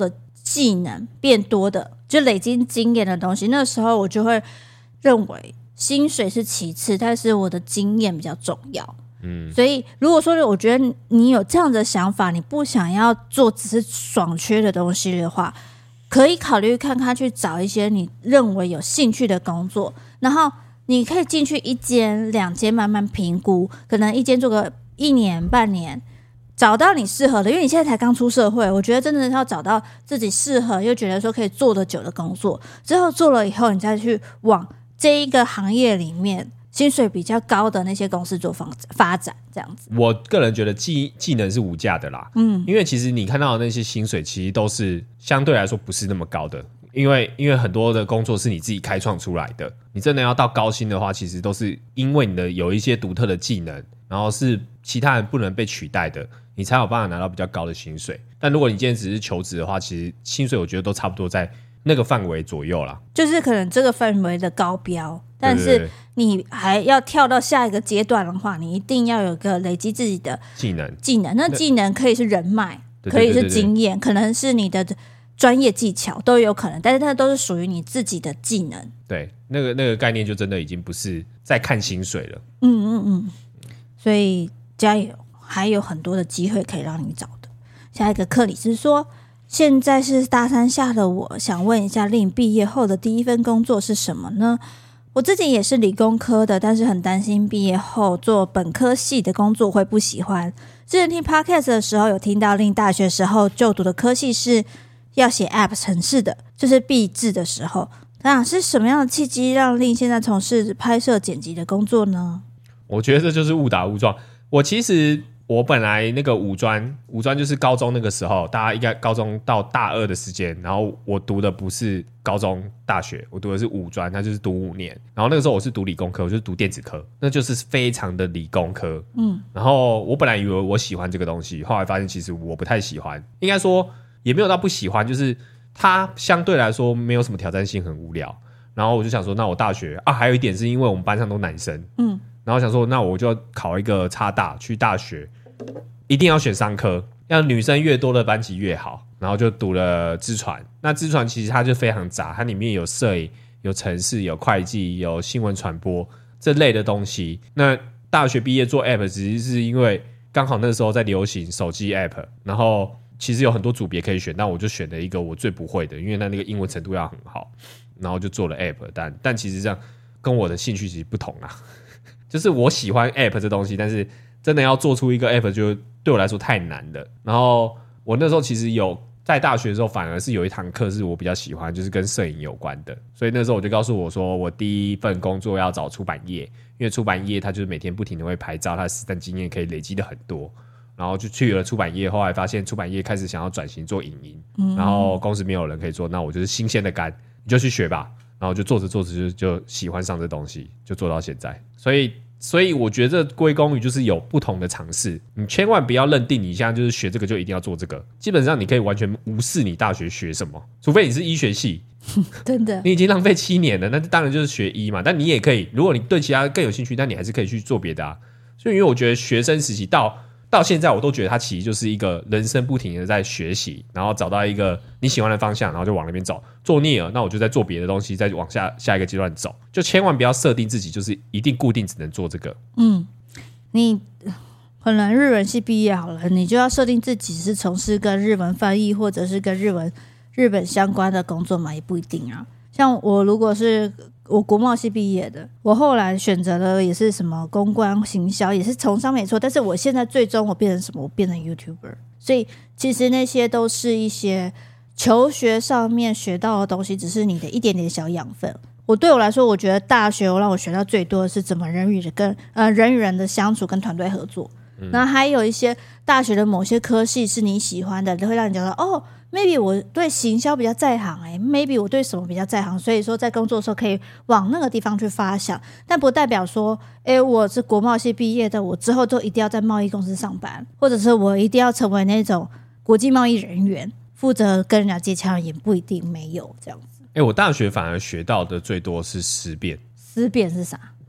技能变多的，就累积经验的东西，那时候我就会认为薪水是其次，但是我的经验比较重要。嗯，所以如果说我觉得你有这样的想法，你不想要做只是爽缺的东西的话，可以考虑看看去找一些你认为有兴趣的工作，然后你可以进去一间两间慢慢评估，可能一间做个一年半年，找到你适合的，因为你现在才刚出社会，我觉得真的是要找到自己适合又觉得说可以做得久的工作，之后做了以后你再去往这一个行业里面薪水比较高的那些公司做发展，这样子。 我个人觉得技技能是无价的啦，嗯，因为其实你看到的那些薪水其实都是相对来说不是那么高的，因为因为很多的工作是你自己开创出来的，你真的要到高薪的话，其实都是因为你的有一些独特的技能，然后是其他人不能被取代的，你才有办法拿到比较高的薪水。但如果你今天只是求职的话，其实薪水我觉得都差不多在那个范围左右啦， 就是可能这个范围的高标，但是你还要跳到下一个阶段的话，你一定要有个累积自己的技能。 技能那技能可以是人脉，可以是经验，可能是你的专业技巧都有可能，但是它都是属于你自己的技能。 对，那个那个概念就真的已经不是在看薪水了。 嗯嗯嗯，所以加油，还有很多的机会可以让你找的。下一个克里斯说，现在是大三下的我，想问一下，令毕业后的第一份工作是什么呢？我自己也是理工科的，但是很担心毕业后做本科系的工作会不喜欢。之前听 podcast 的时候有听到，令大学时候就读的科系是要写 app 程式的，就是毕制的时候。那是什么样的契机让令现在从事拍摄剪辑的工作呢？ 我觉得这就是误打误撞。我其实我本来那个五专，五专就是高中那个时候，大家应该高中到大二的时间，然后我读的不是高中大学，我读的是五专，它就是读五年。然后那个时候我是读理工科，我就是读电子科，那就是非常的理工科。嗯，然后我本来以为我喜欢这个东西，后来发现其实我不太喜欢，应该说也没有到不喜欢，就是它相对来说没有什么挑战性，很无聊。然后我就想说，那我大学啊，还有一点是因为我们班上都男生，嗯，然后想说，那我就考一个插大去大学。一定要选商科，要女生越多的班级越好，然后就读了资传。那资传其实它就非常杂，它里面有摄影、有程式、有会计、有新闻传播这类的东西。那大学毕业做 app 只是因为刚好那时候在流行手机 app， 然后其实有很多组别可以选，但我就选了一个我最不会的，因为那那个英文程度要很好，然后就做了 app。但但其实这样跟我的兴趣其实不同啊，就是我喜欢 app 这东西，但是真的要做出一个 app 就对我来说太难了。然后我那时候其实有在大学的时候反而是有一堂课是我比较喜欢，就是跟摄影有关的，所以那时候我就告诉我说我第一份工作要找出版业，因为出版业它就是每天不停的会拍照，它的实战经验可以累积的很多，然后就去了出版业。后来发现出版业开始想要转型做影音、嗯、然后公司没有人可以做，那我就是新鲜的肝，你就去学吧，然后就做着做着 就, 就喜欢上这东西，就做到现在。所以所以我觉得归功于就是有不同的尝试，你千万不要认定你现在就是学这个就一定要做这个，基本上你可以完全无视你大学学什么，除非你是医学系真的你已经浪费七年了，那当然就是学医嘛。但你也可以，如果你对其他更有兴趣，那你还是可以去做别的啊。所以因为我觉得学生时期到到现在我都觉得它其实就是一个人生不停的在学习，然后找到一个你喜欢的方向，然后就往那边走，做腻了那我就在做别的东西，再往下下一个阶段走，就千万不要设定自己就是一定固定只能做这个。 嗯，你可能日文系毕业好了，你就要设定自己是从事跟日文翻译或者是跟日文日本相关的工作嘛，也不一定啊。像我如果是我国贸系毕业的，我后来选择的也是什么公关行销，也是从商没错，但是我现在最终我变成什么？我变成 YouTuber。所以其实那些都是一些求学上面学到的东西，只是你的一点点小养分。我对我来说，我觉得大学让我学到最多的是怎么人与人跟呃人与人的相处跟团队合作。然后还有一些大学的某些科系是你喜欢的，会让你觉得哦 maybe 我对行销比较在行、欸、maybe 我对什么比较在行，所以说在工作的时候可以往那个地方去发想，但不代表说诶我是国贸系毕业的，我之后就一定要在贸易公司上班，或者是我一定要成为那种国际贸易人员负责跟人家接洽，也不一定没有这样子。 欸、我大学反而学到的最多是思辨。 思辨是啥？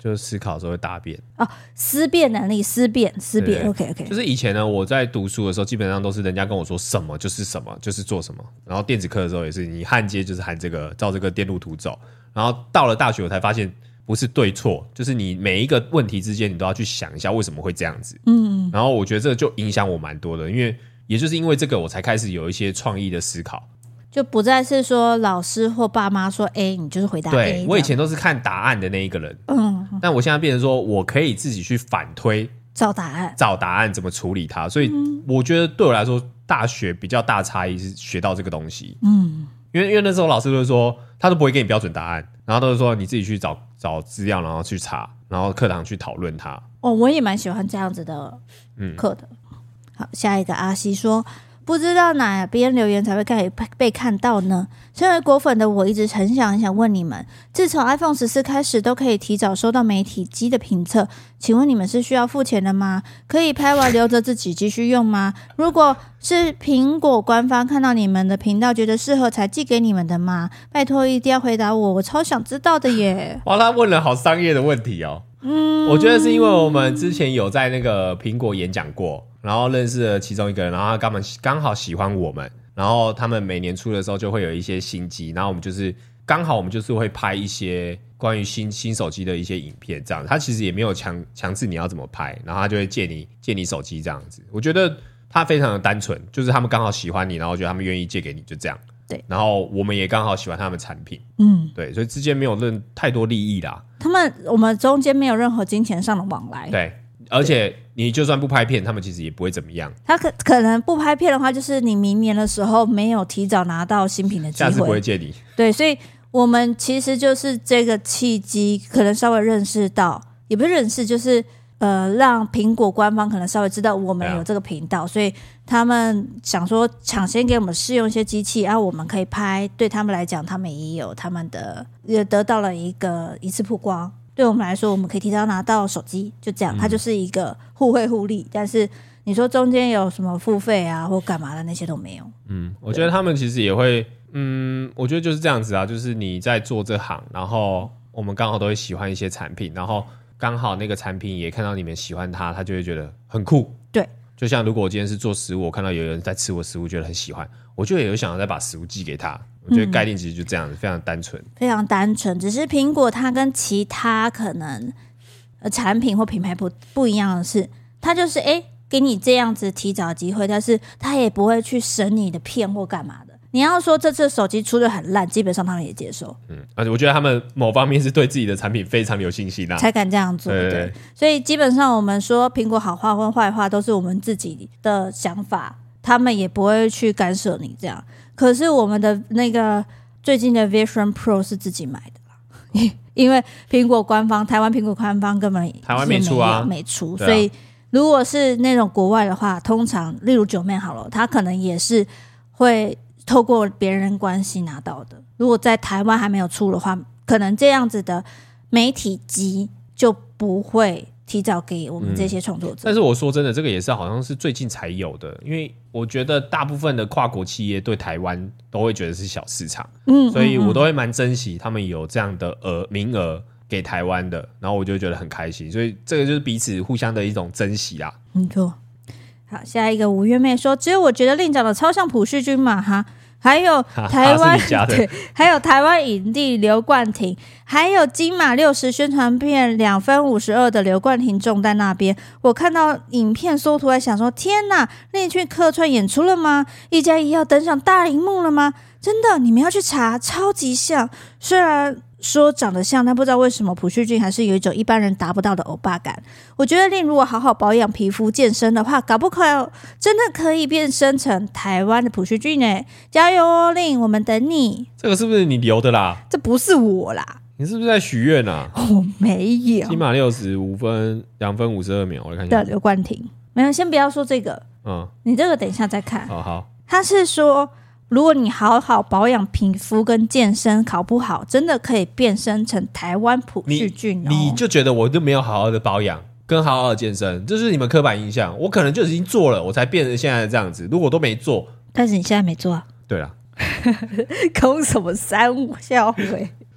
就是思考的时候会大便哦，思辨能力，思辨思辨 OK OK， 就是以前呢我在读书的时候基本上都是人家跟我说什么就是什么就是做什么，然后电子课的时候也是你焊接就是焊这个照这个电路图走，然后到了大学我才发现不是对错，就是你每一个问题之间你都要去想一下为什么会这样子，嗯，然后我觉得这个就影响我蛮多的，因为也就是因为这个我才开始有一些创意的思考， 就不再是说老师或爸妈说 A 你就是回答 A。 对，我以前都是看答案的那一个人，嗯，但我现在变成说我可以自己去反推找答案找答案怎么处理它，所以我觉得对我来说大学比较大差异是学到这个东西，嗯，因为因为那时候老师都会说他都不会给你标准答案，然后都是说你自己去找找资料然后去查，然后课堂去讨论它。 哦，我也蛮喜欢这样子的课的、嗯、好，下一个阿西说不知道哪边留言才会被被看到呢？身为果粉的我一直很想很想问你们，自从 iPhone 十四开始都可以提早收到媒体机的评测，请问你们是需要付钱的吗？可以拍完留着自己继续用吗？如果是苹果官方看到你们的频道觉得适合才寄给你们的吗？拜托一定要回答我，我超想知道的耶。 哇，他问了好商业的问题哦。嗯，我觉得是因为我们之前有在那个苹果演讲过，然后认识了其中一个人，然后他刚刚好喜欢我们，然后他们每年出的时候就会有一些新机，然后我们就是刚好我们就是会拍一些关于新新手机的一些影片，这样他其实也没有强强制你要怎么拍，然后他就会借你借你手机这样子。我觉得他非常的单纯，就是他们刚好喜欢你，然后觉得他们愿意借给你，就这样。对，然后我们也刚好喜欢他们产品，嗯，对，所以之间没有任太多利益啦。 他们我们中间没有任何金钱上的往来， 对，而且你就算不拍片，他们其实也不会怎么样。 他可可能不拍片的话，就是你明年的时候没有提早拿到新品的机会， 下次不会借你。 对，所以我们其实就是这个契机，可能稍微认识到，也不是认识，就是呃，让苹果官方可能稍微知道我们有这个频道，所以他们想说抢先给我们试用一些机器，然后我们可以拍，对他们来讲，他们也有他们的，也得到了一个一次曝光。对我们来说，我们可以提早拿到手机，就这样，它就是一个互惠互利。但是你说中间有什么付费啊或干嘛的，那些都没有。 嗯，我觉得他们其实也会，嗯，我觉得就是这样子啊，就是你在做这行，然后我们刚好都会喜欢一些产品，然后刚好那个产品也看到你们喜欢它，他就会觉得很酷。 对， 就像如果我今天是做食物，我看到有人在吃我食物，觉得很喜欢，我就也有想要再把食物寄给他。我觉得概念其实就这样子，嗯、非常单纯， 非常单纯。只是苹果它跟其他可能呃产品或品牌不不一样的是，它就是哎给你这样子提早的机会，但是它也不会去审你的片或干嘛的。你要说这次手机出的很烂，基本上他们也接受。 嗯，而且我觉得他们某方面是对自己的产品非常有信心啦、啊， 才敢这样做。对， 对， 对，所以基本上我们说苹果好话或坏话都是我们自己的想法，他们也不会去干涉你这样。可是我们的那个最近的 Vision Pro 是自己买的啦，因为苹果官方台湾苹果官方根本台湾没出啊， 没出，所以如果是那种国外的话，通常例如九妹好了，他可能也是会透过别人关系拿到的。如果在台湾还没有出的话，可能这样子的媒体机就不会提早给我们这些创作者、嗯。 但是我说真的，这个也是好像是最近才有的，因为我觉得大部分的跨国企业对台湾都会觉得是小市场，嗯，所以我都会蛮珍惜他们有这样的额名额给台湾的，然后我就觉得很开心，所以这个就是彼此互相的一种珍惜啦。 没错。好，下一个五月妹说，只有我觉得令长得超像朴叙俊嘛哈，还有台湾对，还有台湾影帝刘冠廷，还有金马六十宣传片两分五十二的刘冠廷种在那边。我看到影片缩图还想说，天哪，令去客串演出了吗？一加一要登上大荧幕了吗？真的，你们要去查，超级像。虽然说长得像，但不知道为什么朴叙俊还是有一种一般人达不到的欧巴感。我觉得令如果好好保养皮肤健身的话，搞不好真的可以变身成台湾的朴叙俊耶！加油哦，令，我们等你。 这个是不是你留的啦？ 这不是我啦， 你是不是在许愿啊？ 我没有。 起码六十五分两分五十二秒，我来看一下。 对，刘冠廷没有，先不要说这个，嗯，你这个等一下再看。 好好， 他是说，如果你好好保养皮肤跟健身，考不好真的可以变身成台湾朴叙俊哦。 你, 你就觉得我就没有好好的保养跟好好的健身，这是你们刻板印象。我可能就已经做了，我才变成现在这样子。如果都没做， 但是你现在没做啊？ 对啊， 空什么三笑回？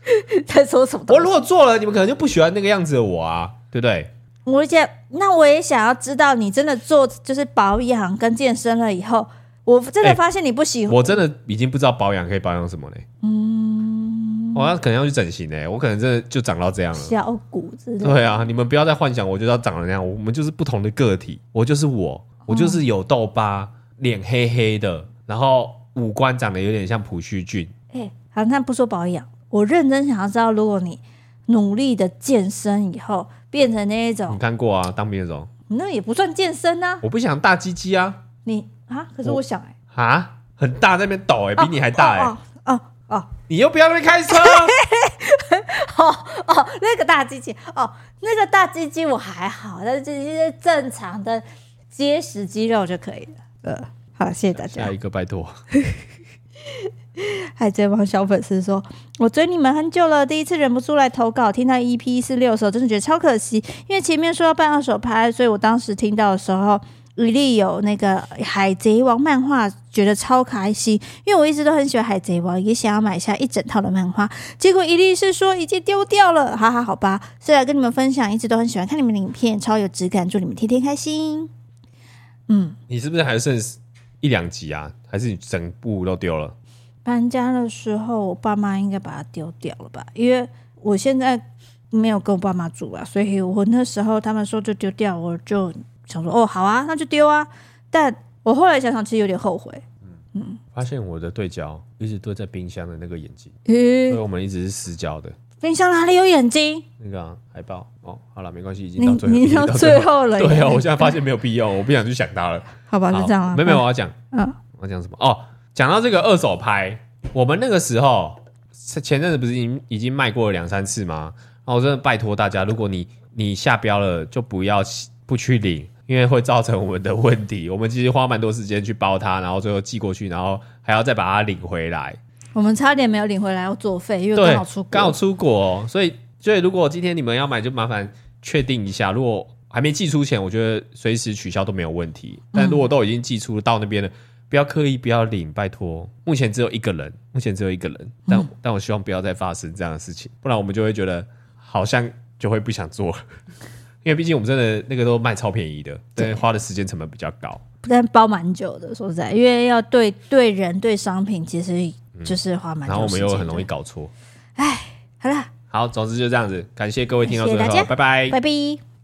在说什么东西？ 我如果做了，你们可能就不喜欢那个样子的我啊，对不对？ 我也那我也想要知道，你真的做就是保养跟健身了以后，我真的发现你不喜欢、 欸。我真的已经不知道保养可以保养什么嘞。嗯，我要可能要去整形嘞，我可能真的就长到这样了， 小骨之类的。 对啊，你们不要再幻想我就要长得那样，我们就是不同的个体，我就是我，我就是有痘疤，脸、嗯、黑黑的，然后五官长得有点像朴叙俊。 哎、欸，好，那不说保养，我认真想要知道，如果你努力的健身以后。变成那一种， 你看过啊？当兵那种， 那也不算健身啊。 我不想大鸡鸡啊。 你啊？可是我想哎、 欸，啊，很大，在那边抖哎、欸，比你还大哎、欸。 哦哦哦，哦， 你又不要那边开车。 哦哦，那个大鸡鸡，哦，那个大鸡鸡我还好，但是这些正常的结实肌肉就可以了。呃，好，谢谢大家。 下一个拜托。 海贼王小粉丝说，我追你们很久了，第一次忍不住来投稿，听到 E P 一四六的时候真的觉得超可惜，因为前面说要办二手拍，所以我当时听到的时候一粒有那个海贼王漫画，觉得超开心，因为我一直都很喜欢海贼王，也想要买下一整套的漫画，结果一粒是说已经丢掉了，哈哈，好吧，是来跟你们分享，一直都很喜欢看你们的影片，超有质感，祝你们天天开心。嗯， 你是不是还剩一两集啊？还是你整部都丢了？ 搬家的时候，我爸妈应该把它丢掉了吧？因为我现在没有跟我爸妈住啊，所以我那时候他们说就丢掉，我就想说哦，好啊，那就丢啊。但我后来想想，其实有点后悔。 嗯嗯，发现我的对焦一直对在冰箱的那个眼睛， 欸、 所以我们一直是失焦的。 冰箱哪里有眼睛？ 那个、啊、海报哦，好了，没关系，已经到最后， 你到最后了。 对啊，我现在发现没有必要，我不想去想它了。 好吧，就这样了。 没有没有，我要讲， 嗯， 我要讲什么？哦。讲到这个二手拍，我们那个时候前阵子不是已经已经卖过了两三次吗？然后我真的拜托大家，如果你你下标了，就不要不去领，因为会造成我们的问题。我们其实花蛮多时间去包它，然后最后寄过去，然后还要再把它领回来。 我们差点没有领回来要作废，因为刚好出国， 刚好出国、哦，所以所以如果今天你们要买，就麻烦确定一下，如果还没寄出前，我觉得随时取消都没有问题。但如果都已经寄出到那边了。不要刻意不要领，拜托。目前只有一个人，目前只有一个人，但、嗯、但我希望不要再发生这样的事情，不然我们就会觉得好像就会不想做了，因为毕竟我们真的那个都卖超便宜的，但花的时间成本比较高， 但包蛮久的。说实在，因为要对对人对商品，其实就是花蛮久的时间、嗯。 然后我们又很容易搞错。 哎，好啦， 好，总之就这样子，感谢各位听到最后，拜拜， 拜拜。